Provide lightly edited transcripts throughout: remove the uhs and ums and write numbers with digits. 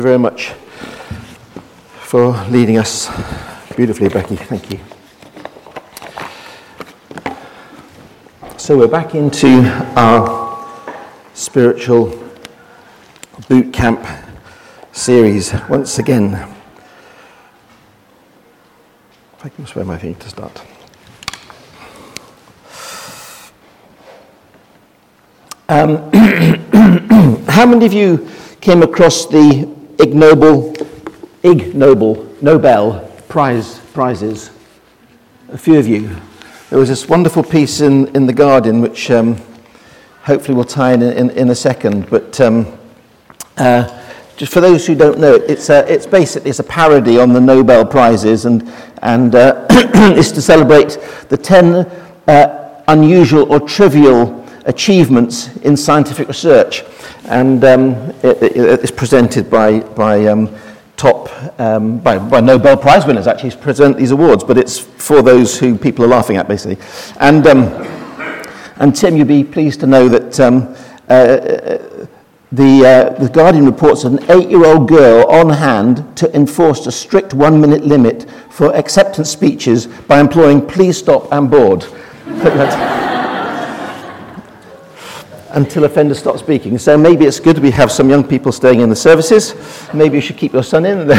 Very much for leading us beautifully, Becky. Thank you. So we're back into our spiritual boot camp series once again. If I can swear my thing to start. How many of you came across the Ig Nobel prizes? A few of you. There was this wonderful piece in The Guardian, which hopefully we'll tie in a second. But just for those who don't know, it's a parody on the Nobel prizes, and it's to celebrate the 10 unusual or trivial achievements in scientific research. And it's presented by Nobel Prize winners, actually, present these awards, but it's for those who people are laughing at, basically. And Tim, you'll be pleased to know that the Guardian reports that an 8-year-old girl on hand to enforce a strict 1-minute limit for acceptance speeches by imploring, "Please stop, I'm bored." Until offenders stop speaking. So maybe it's good we have some young people staying in the services. Maybe you should keep your son in.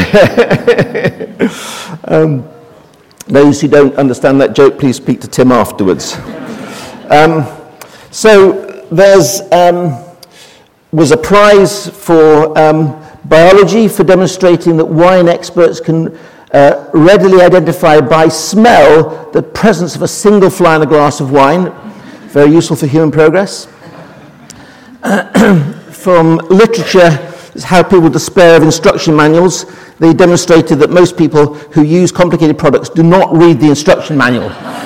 Those who don't understand that joke, please speak to Tim afterwards. So there's was a prize for biology for demonstrating that wine experts can readily identify by smell the presence of a single fly in a glass of wine. Very useful for human progress. From literature, is how people despair of instruction manuals. They demonstrated that most people who use complicated products do not read the instruction manual.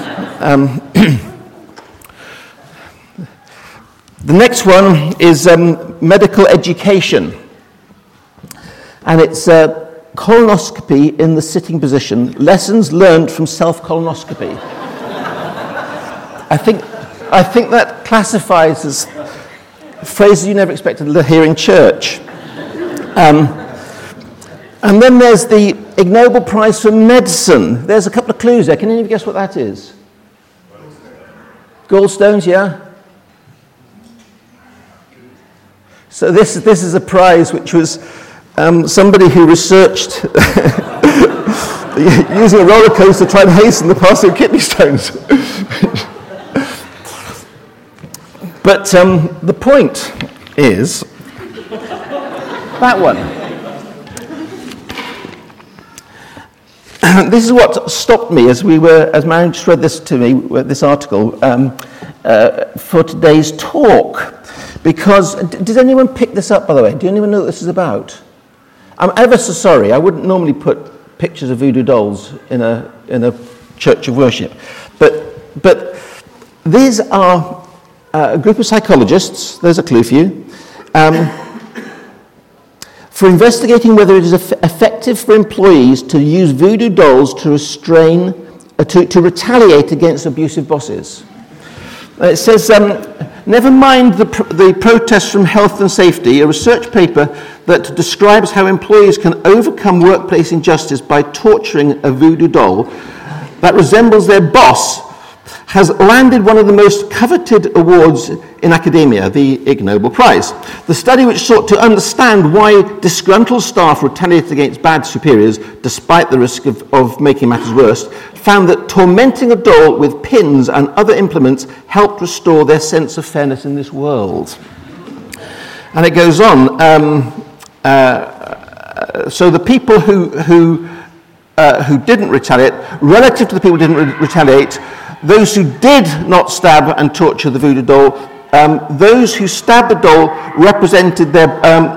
The next one is medical education. And it's colonoscopy in the sitting position. Lessons learned from self-colonoscopy. I think that classifies as phrases you never expected to hear in church. And then there's the Ig Nobel Prize for Medicine. There's a couple of clues there. Can any of you guess what that is? Gallstones, yeah? So this is a prize which was somebody who researched using a roller coaster to try and hasten the passing of kidney stones. But the point is that one. This is what stopped me as Marion just read this to me, this article, for today's talk. Because, did anyone pick this up, by the way? Do anyone know what this is about? I'm ever so sorry. I wouldn't normally put pictures of voodoo dolls in a church of worship. But these are a group of psychologists, there's a clue for you, for investigating whether it is effective for employees to use voodoo dolls to retaliate against abusive bosses. It says, never mind the protests from health and safety, a research paper that describes how employees can overcome workplace injustice by torturing a voodoo doll that resembles their boss has landed one of the most coveted awards in academia, the Ig Nobel Prize. The study, which sought to understand why disgruntled staff retaliate against bad superiors, despite the risk of making matters worse, found that tormenting a doll with pins and other implements helped restore their sense of fairness in this world. And it goes on. So the people who didn't retaliate, relative to the people who didn't retaliate, those who did not stab and torture the voodoo doll, those who stabbed the doll represented their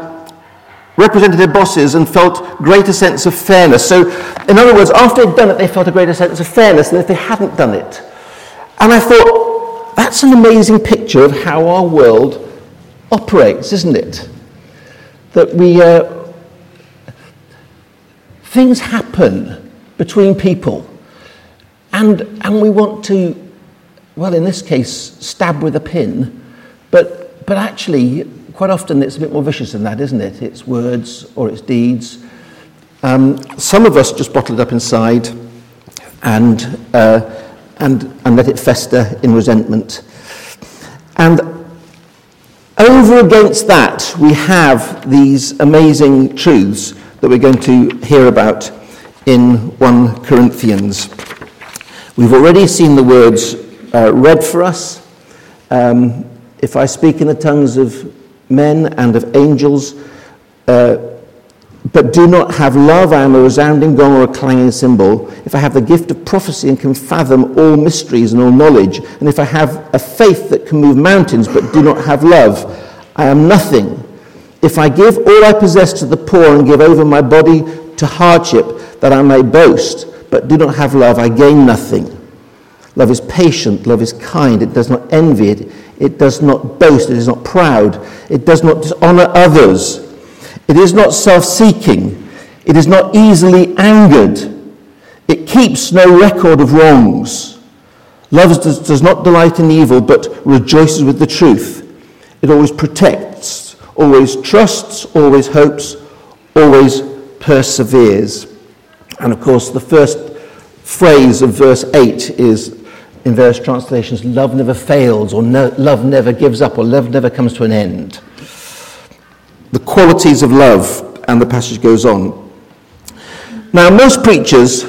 bosses and felt greater sense of fairness. So, in other words, after they'd done it, they felt a greater sense of fairness than if they hadn't done it. And I thought, that's an amazing picture of how our world operates, isn't it? That things happen between people. And we want to, well, in this case, stab with a pin, but actually, quite often it's a bit more vicious than that, isn't it? It's words or it's deeds. Some of us just bottle it up inside and let it fester in resentment. And over against that, we have these amazing truths that we're going to hear about in 1 Corinthians. We've already seen the words read for us. If I speak in the tongues of men and of angels, but do not have love, I am a resounding gong or a clanging cymbal. If I have the gift of prophecy and can fathom all mysteries and all knowledge, and if I have a faith that can move mountains but do not have love, I am nothing. If I give all I possess to the poor and give over my body to hardship that I may boast, but do not have love, I gain nothing. Love is patient, love is kind, it does not envy, it does not boast, it is not proud, it does not dishonor others. It is not self-seeking. It is not easily angered. It keeps no record of wrongs. Love does not delight in evil, but rejoices with the truth. It always protects, always trusts, always hopes, always perseveres. And of course, the first phrase of verse 8 is, in various translations, love never fails, or love never gives up, or love never comes to an end. The qualities of love, and the passage goes on. Now, most preachers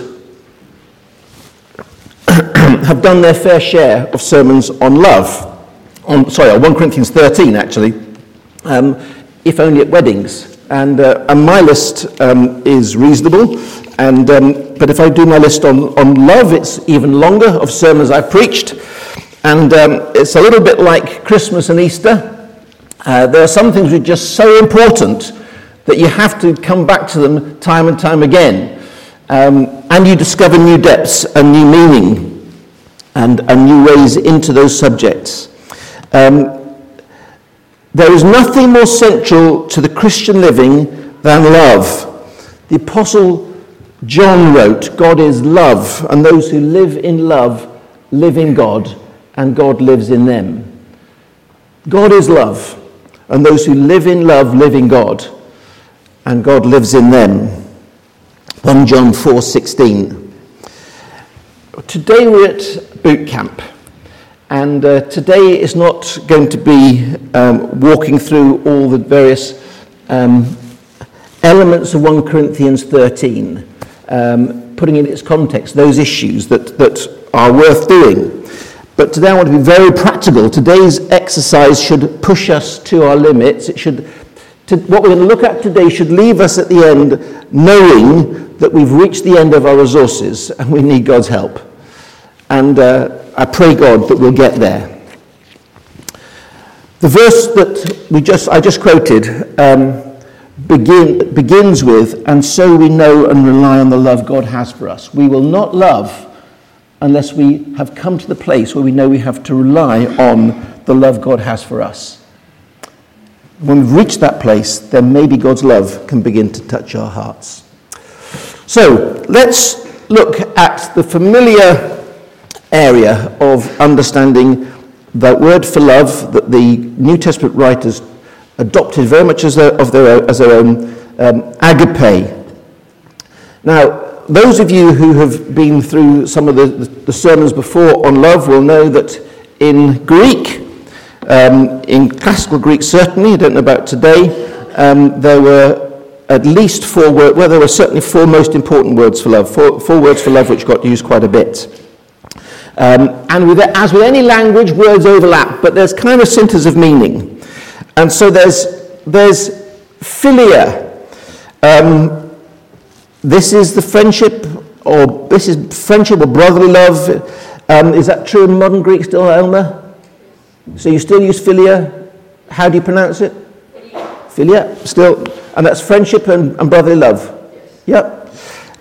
have done their fair share of sermons on love. On 1 Corinthians 13, actually, if only at weddings. And my list is reasonable, but if I do my list on love, it's even longer of sermons I've preached. And it's a little bit like Christmas and Easter. There are some things which are just so important that you have to come back to them time and time again. And you discover new depths and new meaning and new ways into those subjects. There is nothing more central to the Christian living than love. The Apostle John wrote, God is love, and those who live in love live in God, and God lives in them. God is love. And those who live in love live in God, and God lives in them. 1 John 4:16. Today we're at boot camp, and today is not going to be walking through all the various elements of 1 Corinthians 13, putting in its context those issues that are worth doing. But today I want to be very practical. Today's exercise should push us to our limits. What we're going to look at today should leave us at the end knowing that we've reached the end of our resources and we need God's help. And I pray God that we'll get there. The verse that I just quoted begins with, and so we know and rely on the love God has for us. We will not love unless we have come to the place where we know we have to rely on the love God has for us. When we've reached that place, then maybe God's love can begin to touch our hearts. So let's look at the familiar area of understanding the word for love that the New Testament writers adopted very much as their own, agape. Now, those of you who have been through some of the sermons before on love will know that in Greek, in classical Greek certainly, I don't know about today, there were at least four words, well, there were certainly four most important words for love, four words for love which got used quite a bit. And as with any language, words overlap, but there's kind of centers of meaning. And so there's philia. This is friendship or brotherly love. Is that true in modern Greek still, Elmer? So you still use philia? How do you pronounce it? Philia, still, and that's friendship and brotherly love. Yep.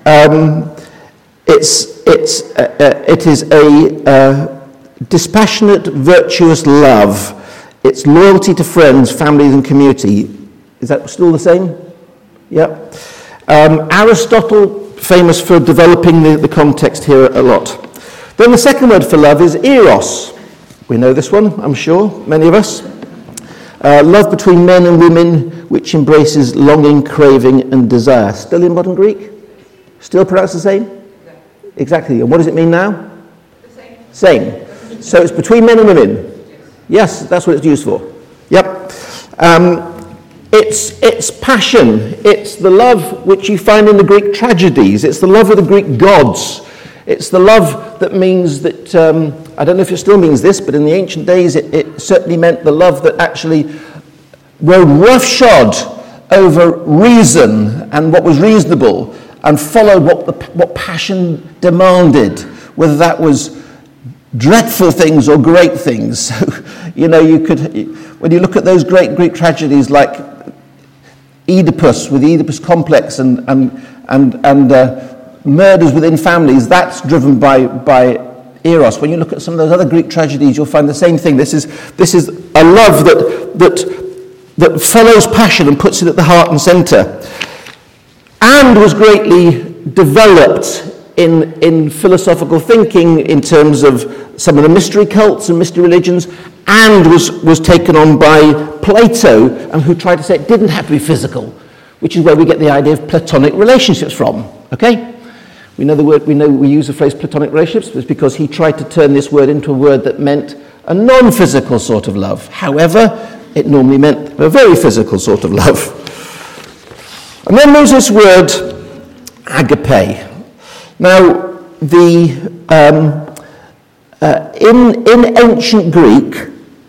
It is a dispassionate, virtuous love. It's loyalty to friends, families, and community. Is that still the same? Yep. Aristotle, famous for developing the context here a lot. Then the second word for love is eros. We know this one, I'm sure, many of us. Love between men and women, which embraces longing, craving, and desire. Still in modern Greek? Still pronounced the same? Exactly. And what does it mean now? The same. So it's between men and women? Yes, that's what it's used for. Yep. It's passion. It's the love which you find in the Greek tragedies. It's the love of the Greek gods. It's the love that means that, I don't know if it still means this, but in the ancient days it certainly meant the love that actually rode roughshod over reason and what was reasonable and followed what passion demanded, whether that was dreadful things or great things. So, you could, when you look at those great Greek tragedies like Oedipus with the Oedipus complex and murders within families, that's driven by Eros. When you look at some of those other Greek tragedies, you'll find the same thing. This is a love that follows passion and puts it at the heart and centre, and was greatly developed in philosophical thinking in terms of some of the mystery cults and mystery religions, and was taken on by Plato, and who tried to say it didn't have to be physical, which is where we get the idea of platonic relationships from. Okay? We know we use the phrase platonic relationships, but it's because he tried to turn this word into a word that meant a non-physical sort of love. However, it normally meant a very physical sort of love. And then there's this word, agape. Now, in ancient Greek,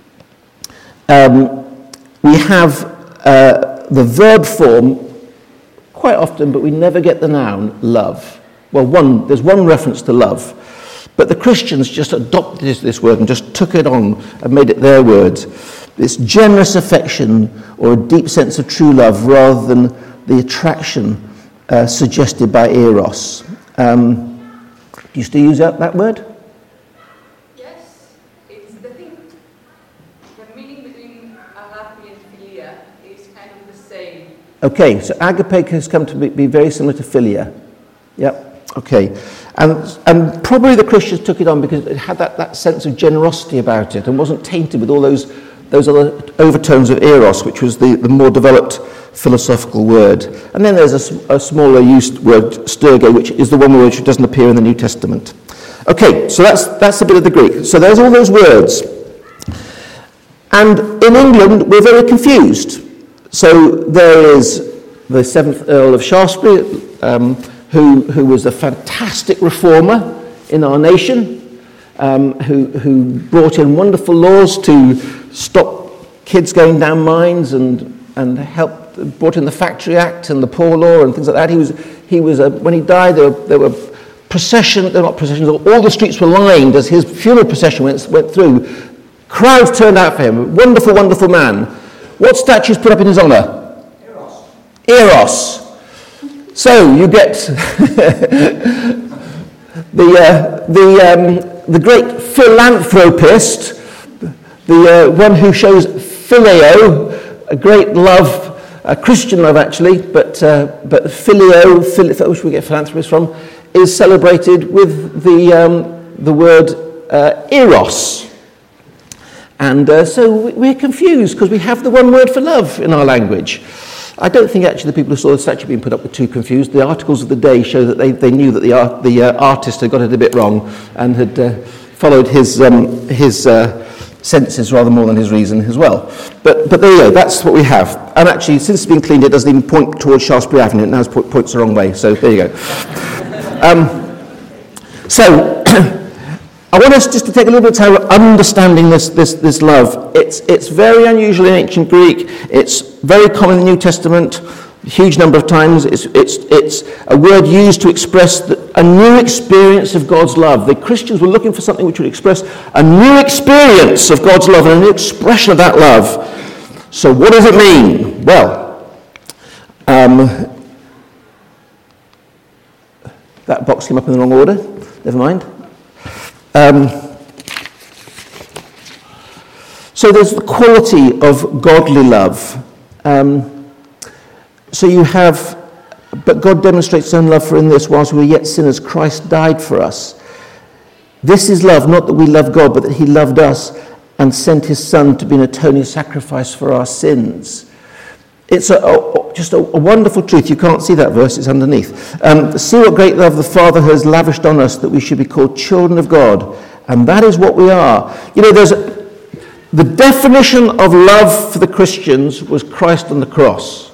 we have the verb form quite often, but we never get the noun love. Well, there's one reference to love, but the Christians just adopted this word and just took it on and made it their word. This generous affection or a deep sense of true love rather than the attraction suggested by Eros. Do you still use that word? Yes, it's the thing. The meaning between agape and philia is kind of the same. Okay, so agape has come to be very similar to philia. Yep. Okay, and probably the Christians took it on because it had that sense of generosity about it and wasn't tainted with all those other overtones of eros, which was the more developed philosophical word. And then there's a smaller used word, sterge, which is the one word which doesn't appear in the New Testament. Okay, so that's a bit of the Greek. So there's all those words. And in England, we're very confused. So there is the 7th Earl of Shaftesbury, who was a fantastic reformer in our nation, who brought in wonderful laws to stop kids going down mines and brought in the Factory Act and the Poor Law and things like that. He was when he died, there were processions, all the streets were lined as his funeral procession went through. Crowds turned out for him. Wonderful, wonderful man. What statues put up in his honour? Eros. So you get the great philanthropist, the one who shows phileo, a great love, a Christian love actually, but phileo, which we get philanthropist from, is celebrated with the word eros. And so we're confused because we have the one word for love in our language. I don't think actually the people who saw the statue being put up were too confused. The articles of the day show that they knew that the artist had got it a bit wrong and had followed his senses rather more than his reason as well. But there you go, that's what we have. And actually, since it's been cleaned, it doesn't even point towards Shaftesbury Avenue. It now points the wrong way. So there you go. So I want us just to take a little bit of time understanding this love. It's very unusual in ancient Greek. It's very common in the New Testament, a huge number of times. It's a word used to express a new experience of God's love. The Christians were looking for something which would express a new experience of God's love and a new expression of that love. So what does it mean? Well, that box came up in the wrong order. Never mind. So there's the quality of godly love. So you have, but God demonstrates his own love for in this, whilst we were yet sinners, Christ died for us. This is love, not that we love God, but that he loved us and sent his Son to be an atoning sacrifice for our sins. It's just a wonderful truth. You can't see that verse, it's underneath. See what great love the Father has lavished on us, that we should be called children of God. And that is what we are. You know, the definition of love for the Christians was Christ on the cross.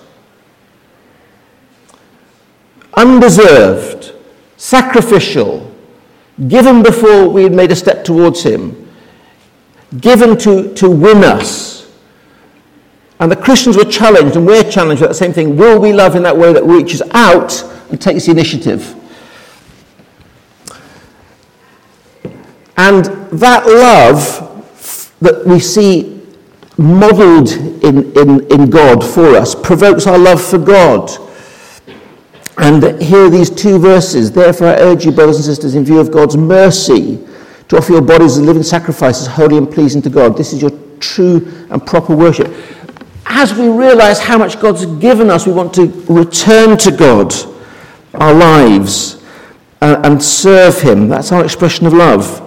Undeserved, sacrificial, given before we had made a step towards him, given to win us. And the Christians were challenged, and we're challenged with that same thing. Will we love in that way that reaches out and takes the initiative? And that love that we see modelled in God for us provokes our love for God. And here are these two verses. Therefore I urge you, brothers and sisters, in view of God's mercy, to offer your bodies as living sacrifices, holy and pleasing to God. This is your true and proper worship. As we realise how much God's given us, we want to return to God, our lives, and serve him. That's our expression of love.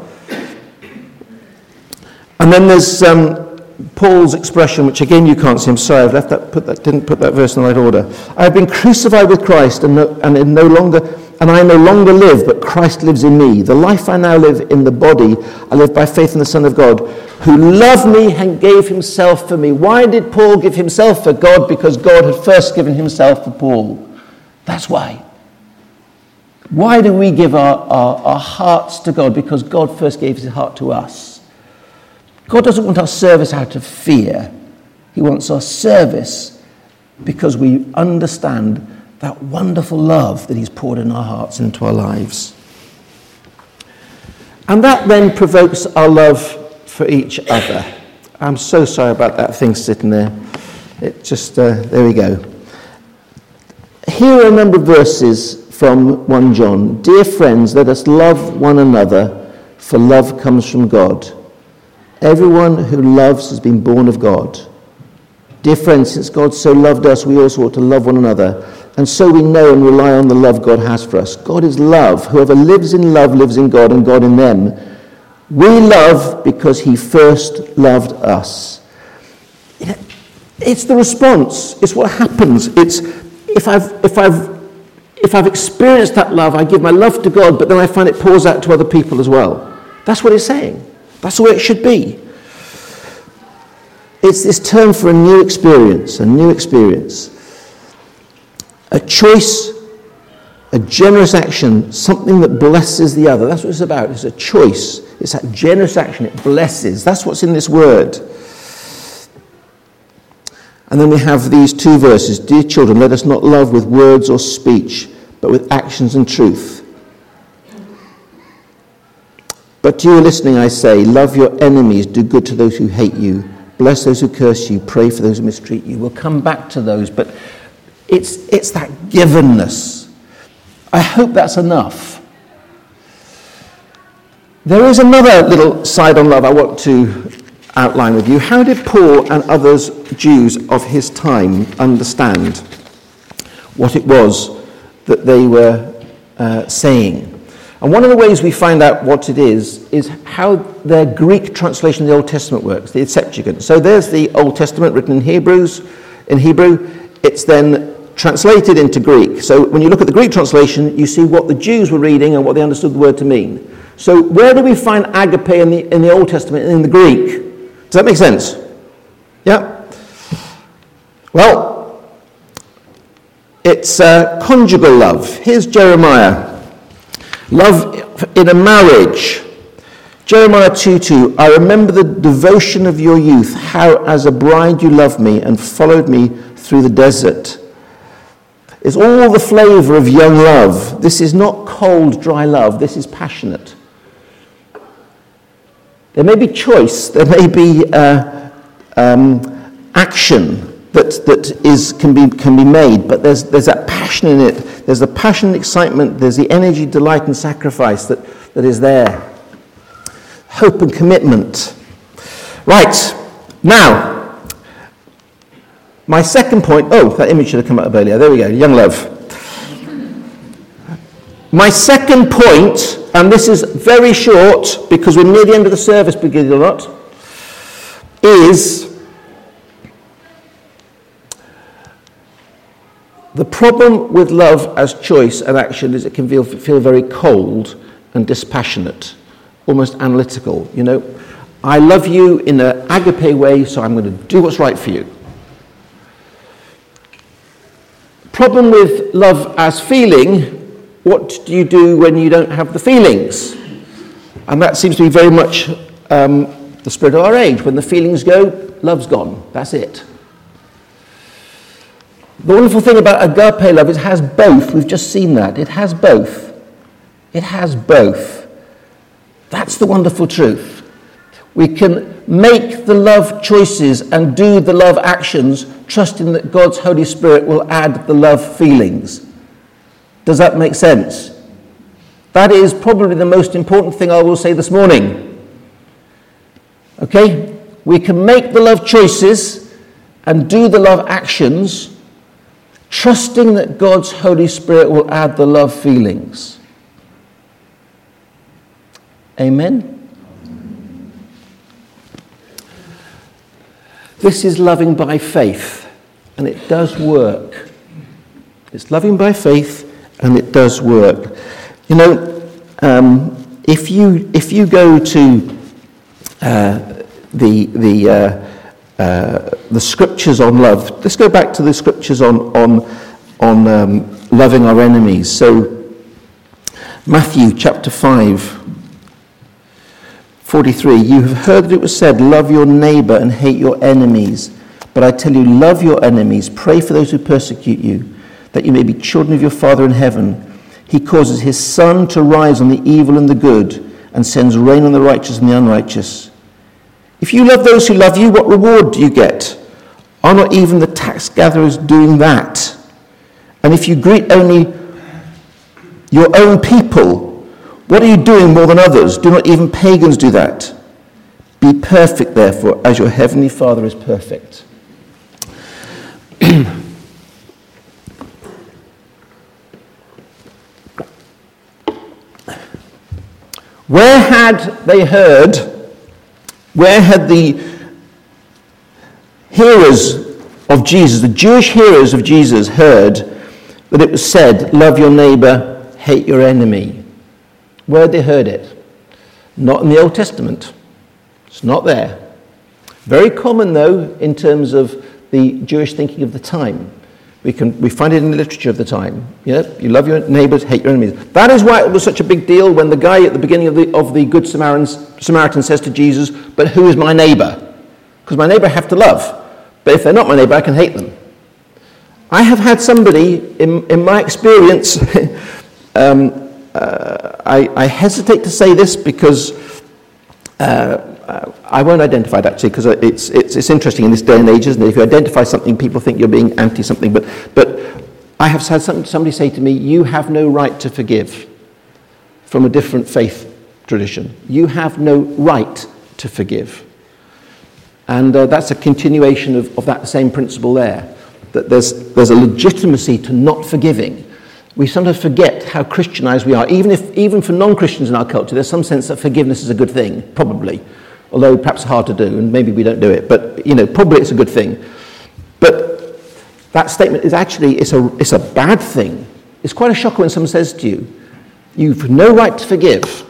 And then there's Paul's expression, which again you can't see. I'm sorry, didn't put that verse in the right order. I have been crucified with Christ, and I no longer live, but Christ lives in me. The life I now live in the body, I live by faith in the Son of God, who loved me and gave himself for me. Why did Paul give himself for God? Because God had first given himself for Paul. That's why. Why do we give our hearts to God? Because God first gave his heart to us. God doesn't want our service out of fear. He wants our service because we understand that wonderful love that he's poured in our hearts and into our lives. And that then provokes our love for each other. I'm so sorry about that thing sitting there. It just, there we go. Here are a number of verses from 1 John. Dear friends, let us love one another, for love comes from God. Everyone who loves has been born of God. Dear friends, since God so loved us, we also ought to love one another. And so we know and rely on the love God has for us. God is love. Whoever lives in love lives in God and God in them. We love because he first loved us. It's the response. It's what happens. It's if I've experienced that love, I give my love to God, but then I find it pours out to other people as well. That's what it's saying. That's the way it should be. It's this term for a new experience, a choice, a generous action, something that blesses the other. That's what it's about. It's a choice. It's that generous action. It blesses. That's what's in this word. And then we have these two verses. Dear children, let us not love with words or speech, but with actions and truth. But to you listening, I say, love your enemies, do good to those who hate you, bless those who curse you, pray for those who mistreat you. We'll come back to those, but it's that givenness. I hope that's enough. There is another little side on love I want to outline with you. How did Paul and others, Jews of his time, understand what it was that they were saying? And one of the ways we find out what it is how their Greek translation of the Old Testament works, the Septuagint. So there's the Old Testament written in Hebrew. It's then translated into Greek. So when you look at the Greek translation, you see what the Jews were reading and what they understood the word to mean. So where do we find agape in the Old Testament and in the Greek? Does that make sense? Yeah? Well, it's conjugal love. Here's Jeremiah. Love in a marriage. Jeremiah 2:2. I remember the devotion of your youth, how as a bride you loved me and followed me through the desert. It's all the flavour of young love. This is not cold, dry love. This is passionate. There may be choice. There may be action that can be made, but there's that passion in it. There's the passion and excitement. There's the energy, delight, and sacrifice that is there. Hope and commitment. Right, now, my second point. Oh, that image should have come up earlier. There we go, young love. My second point, and this is very short because we're near the end of the service, believe it or not. is the problem with love as choice and action is it can feel very cold and dispassionate, almost analytical. You know, I love you in an agape way, so I'm going to do what's right for you. Problem with love as feeling, what do you do when you don't have the feelings? And that seems to be very much the spirit of our age. When the feelings go, love's gone. That's it. The wonderful thing about agape love is it has both. We've just seen that. It has both. It has both. That's the wonderful truth. We can make the love choices and do the love actions, trusting that God's Holy Spirit will add the love feelings. Does that make sense? That is probably the most important thing I will say this morning. Okay? We can make the love choices and do the love actions, trusting that God's Holy Spirit will add the love feelings. Amen? This is loving by faith, and it does work. It's loving by faith, and it does work. You know, if you go to the scriptures on love, let's go back to the scriptures on loving our enemies. So Matthew chapter 5:43, you have heard that it was said, love your neighbor and hate your enemies. But I tell you, love your enemies, pray for those who persecute you, that you may be children of your Father in heaven. He causes his sun to rise on the evil and the good, and sends rain on the righteous and the unrighteous. If you love those who love you, what reward do you get? Are not even the tax gatherers doing that? And if you greet only your own people, what are you doing more than others? Do not even pagans do that? Be perfect, therefore, as your heavenly Father is perfect. Where had the hearers of Jesus, the Jewish hearers of Jesus, heard that it was said, love your neighbor, hate your enemy? Where had they heard it? Not in the Old Testament. It's not there. Very common, though, in terms of the Jewish thinking of the time. We find it in the literature of the time. Yeah? You love your neighbors, hate your enemies. That is why it was such a big deal when the guy at the beginning of the Good Samaritan says to Jesus, but who is my neighbor? Because my neighbor I have to love. But if they're not my neighbor, I can hate them. I have had somebody, in my experience, I hesitate to say this because I won't identify it actually, because it's interesting in this day and age, isn't it? If you identify something, people think you're being anti-something. But I have had somebody say to me, you have no right to forgive from a different faith tradition. You have no right to forgive. And that's a continuation of that same principle there, that there's a legitimacy to not forgiving. We sometimes forget how Christianized we are. Even for non-Christians in our culture, there's some sense that forgiveness is a good thing, probably. Although perhaps hard to do, and maybe we don't do it. But, probably it's a good thing. But that statement is actually, it's a bad thing. It's quite a shocker when someone says to you, you've no right to forgive.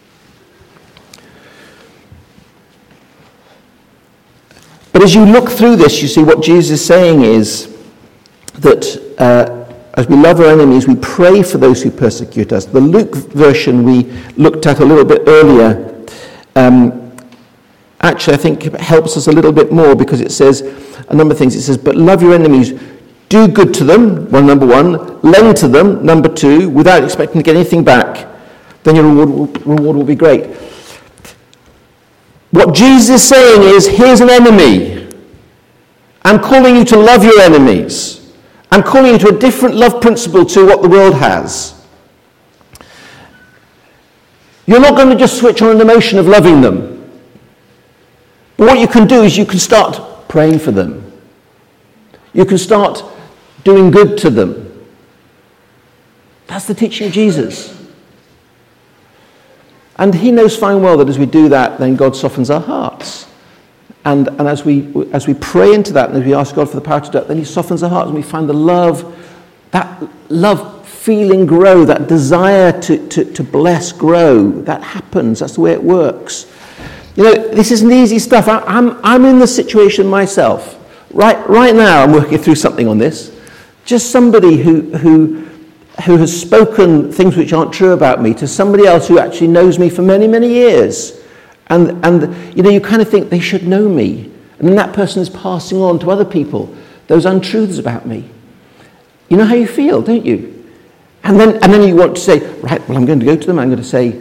But as you look through this, you see what Jesus is saying is that as we love our enemies, we pray for those who persecute us. The Luke version we looked at a little bit earlier, actually I think helps us a little bit more, because it says a number of things. It says, but love your enemies, do good to them, number one, lend to them, number two, without expecting to get anything back, then your reward will be great. What Jesus is saying is, here's an enemy. I'm calling you to love your enemies. I'm calling you to a different love principle to what the world has. You're not going to just switch on an emotion of loving them. But what you can do is you can start praying for them. You can start doing good to them. That's the teaching of Jesus. And he knows fine well that as we do that, then God softens our hearts. And as we pray into that, and as we ask God for the power to do it, then he softens our hearts, and we find that love feeling grow, that desire to bless grow. That happens. That's the way it works. This isn't easy stuff. I'm in the situation myself. Right now, I'm working through something on this. Just somebody who has spoken things which aren't true about me to somebody else who actually knows me for many, many years. And you kind of think they should know me. And then that person is passing on to other people those untruths about me. You know how you feel, don't you? And then you want to say, right, well, I'm going to go to them. I'm going to say,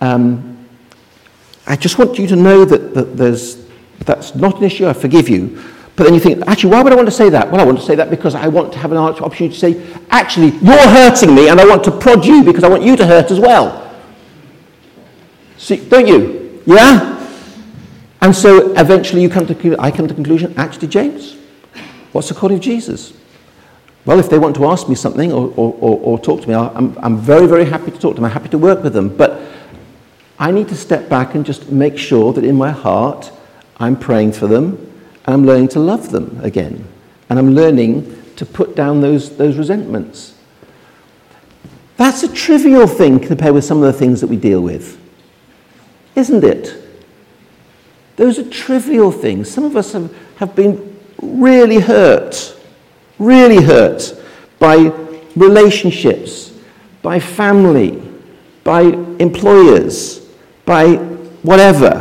I just want you to know that that's not an issue. I forgive you. But then you think, actually, why would I want to say that? Well, I want to say that because I want to have an opportunity to say, actually, you're hurting me, and I want to prod you because I want you to hurt as well. See, don't you? Yeah? And so eventually I come to the conclusion, actually, James, what's according to Jesus? Well, if they want to ask me something or talk to me, I'm very, very happy to talk to them. I'm happy to work with them. But I need to step back and just make sure that in my heart I'm praying for them and I'm learning to love them again. And I'm learning to put down those resentments. That's a trivial thing compared with some of the things that we deal with. Isn't it? Those are trivial things. Some of us have been really hurt by relationships, by family, by employers, by whatever.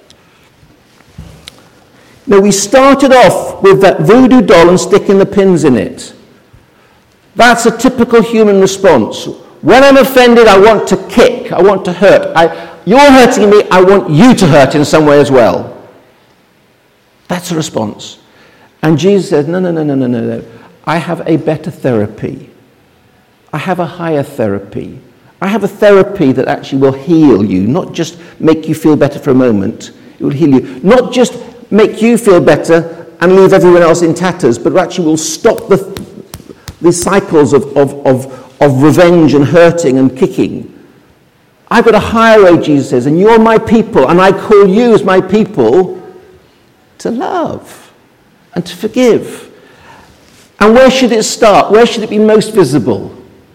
Now, we started off with that voodoo doll and sticking the pins in it. That's a typical human response. When I'm offended, I want to kick, I want to hurt. You're hurting me, I want you to hurt in some way as well. That's a response. And Jesus says, no. I have a better therapy. I have a higher therapy. I have a therapy that actually will heal you, not just make you feel better for a moment. It will heal you. Not just make you feel better and leave everyone else in tatters, but actually will stop the cycles of revenge and hurting and kicking. I've got a higher way, Jesus says, and you're my people, and I call you as my people to love and to forgive. And where should it start? Where should it be most visible?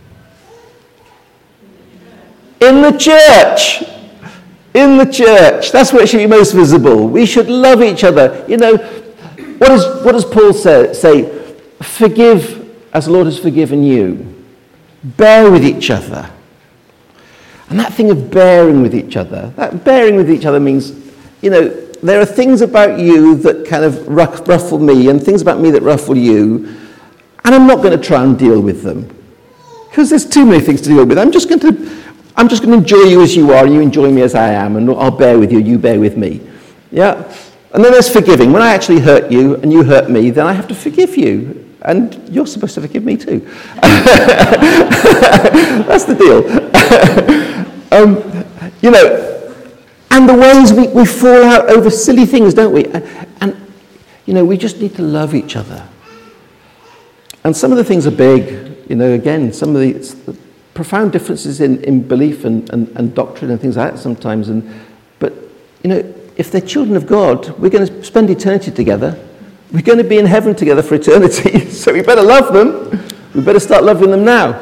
In the church. In the church. That's where it should be most visible. We should love each other. What does Paul say? Forgive as the Lord has forgiven you. Bear with each other. And that thing of bearing with each other means, there are things about you that kind of ruffle me and things about me that ruffle you, and I'm not going to try and deal with them because there's too many things to deal with. I'm just going to enjoy you as you are, and you enjoy me as I am, and I'll bear with you, you bear with me. Yeah? And then there's forgiving. When I actually hurt you and you hurt me, then I have to forgive you. And you're supposed to forgive me too. That's the deal. And the ways we fall out over silly things, don't we? And we just need to love each other. And some of the things are big. Again, some of the profound differences in belief and doctrine and things like that sometimes. But if they're children of God, we're going to spend eternity together. We're going to be in heaven together for eternity, so we better love them. We better start loving them now.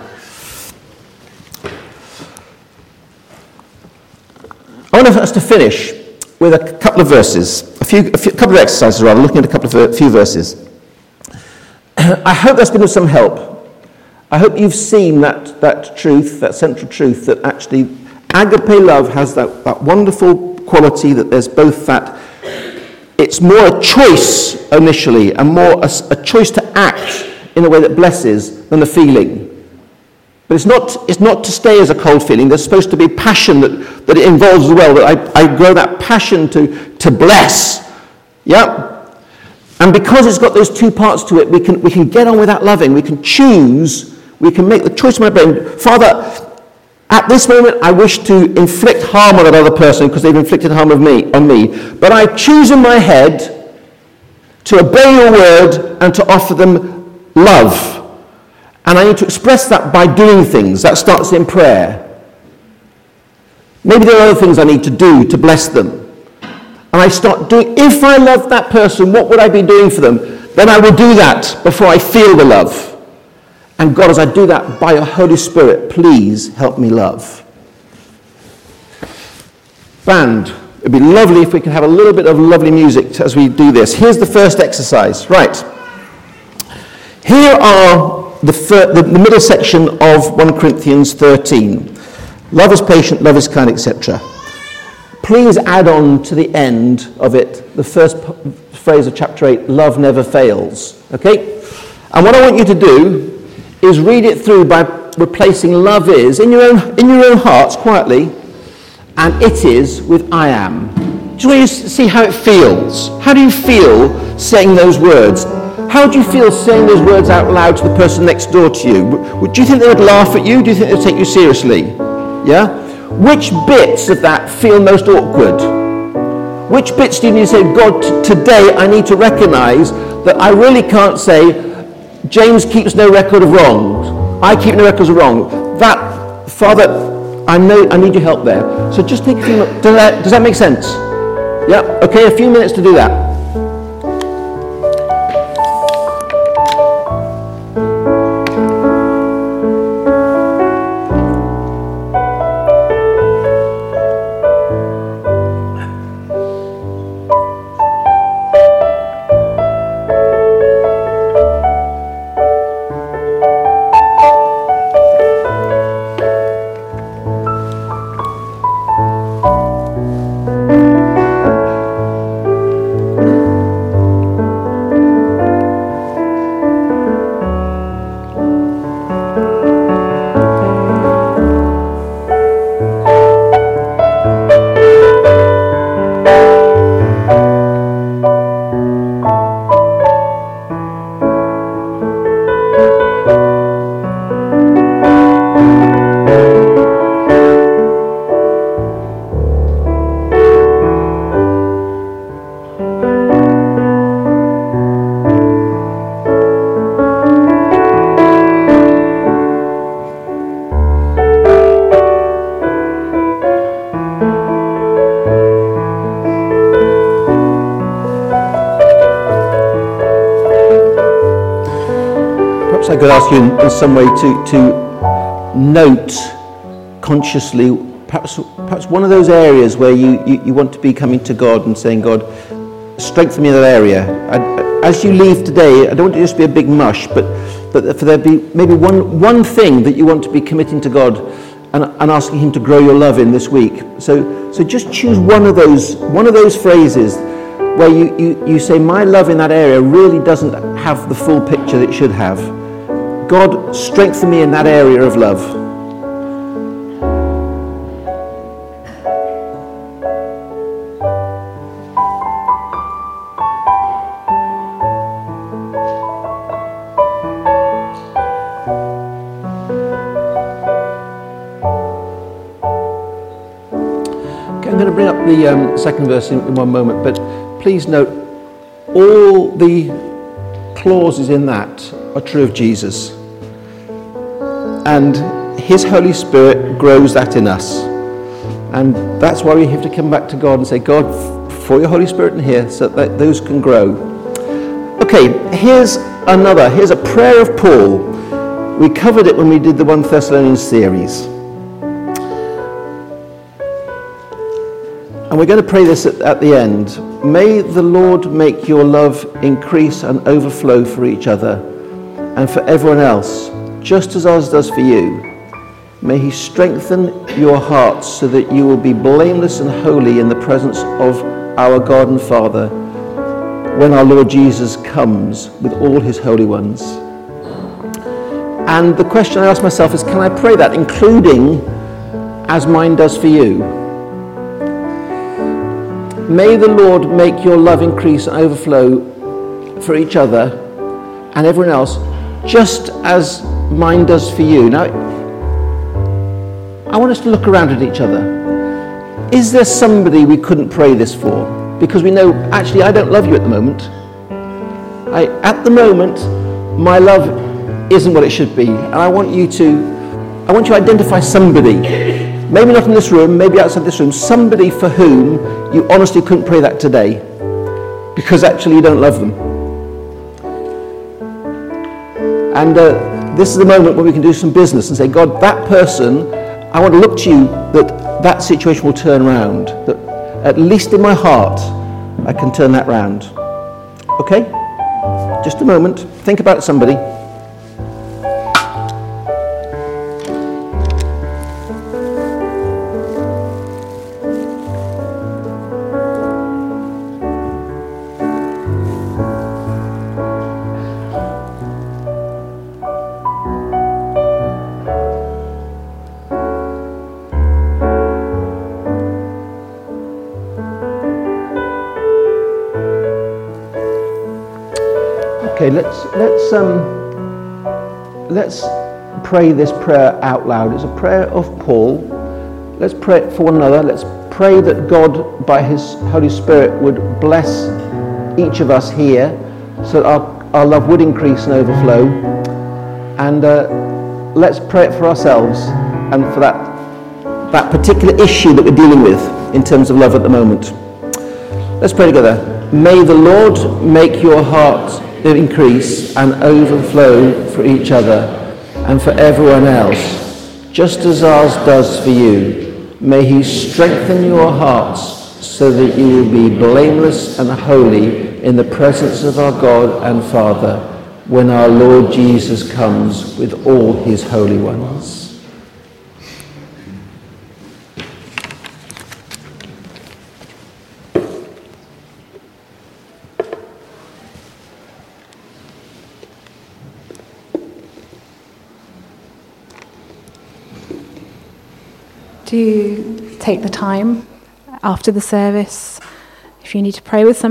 I want us to finish with a couple of verses, a couple of exercises rather, looking at a few verses. I hope that's given us some help. I hope you've seen that truth, that central truth, that actually agape love has that wonderful quality that there's both that. It's more a choice initially, and more a choice to act in a way that blesses than a feeling. But it's not to stay as a cold feeling. There's supposed to be passion that it involves as well. That I grow that passion to bless. Yeah? And because it's got those two parts to it, we can get on with that loving. We can choose. We can make the choice in my brain. Father, at this moment, I wish to inflict harm on another person because they've inflicted harm on me. But I choose in my head to obey your word and to offer them love. And I need to express that by doing things. That starts in prayer. Maybe there are other things I need to do to bless them. And I start doing, if I love that person, what would I be doing for them? Then I will do that before I feel the love. And God, as I do that by your Holy Spirit, please help me love. Band, it'd be lovely if we could have a little bit of lovely music as we do this. Here's the first exercise. Right. Here are the middle section of 1 Corinthians 13. Love is patient, love is kind, etc. Please add on to the end of it the first phrase of chapter 8, love never fails. Okay? And what I want you to do is read it through by replacing love is in your own hearts quietly, and it is with I am. Just want you to see how it feels. How do you feel saying those words? How do you feel saying those words out loud to the person next door to you? Do you think they would laugh at you? Do you think they'd take you seriously? Yeah? Which bits of that feel most awkward? Which bits do you need to say, God, today I need to recognize that I really can't say, James keeps no record of wrongs. I keep no records of wrong. That, Father, I need your help there. So just take a few minutes. Does that make sense? Yeah? Okay, a few minutes to do that. I could ask you in some way to note consciously perhaps one of those areas where you want to be coming to God and saying, God, strengthen me in that area. As you leave today, I don't want it to just be a big mush, but for there be maybe one thing that you want to be committing to God and asking him to grow your love in this week. So just choose one of those phrases where you say, my love in that area really doesn't have the full picture that it should have. God, strengthen me in that area of love. Okay, I'm going to bring up the second verse in one moment, but please note all the clauses in that are true of Jesus. And his Holy Spirit grows that in us. And that's why we have to come back to God and say, God, for your Holy Spirit in here, so that those can grow. Okay, here's a prayer of Paul. We covered it when we did the 1 Thessalonians series. And we're going to pray this at the end. May the Lord make your love increase and overflow for each other and for everyone else, just as ours does for you. May he strengthen your hearts so that you will be blameless and holy in the presence of our God and Father when our Lord Jesus comes with all his holy ones. And the question I ask myself is, can I pray that, including as mine does for you? May the Lord make your love increase and overflow for each other and everyone else, just as mine does for you. Now, I want us to look around at each other. Is there somebody we couldn't pray this for? Because we know, actually, I don't love you at the moment. At the moment, my love isn't what it should be. And I want you to identify somebody maybe not in this room, maybe outside this room, somebody for whom you honestly couldn't pray that today because actually you don't love them. And this is the moment where we can do some business and say, God, that person, I want to look to you that situation will turn around, that at least in my heart I can turn that round. Okay? Just a moment. Think about somebody. Okay, let's pray this prayer out loud. It's a prayer of Paul. Let's pray it for one another. Let's pray that God, by his Holy Spirit, would bless each of us here so that our love would increase and overflow. And let's pray it for ourselves and for that particular issue that we're dealing with in terms of love at the moment. Let's pray together. May the Lord make your heart increase and overflow for each other and for everyone else, just as ours does for you. May he strengthen your hearts so that you will be blameless and holy in the presence of our God and Father when our Lord Jesus comes with all his holy ones. Do take the time after the service, if you need to pray with somebody,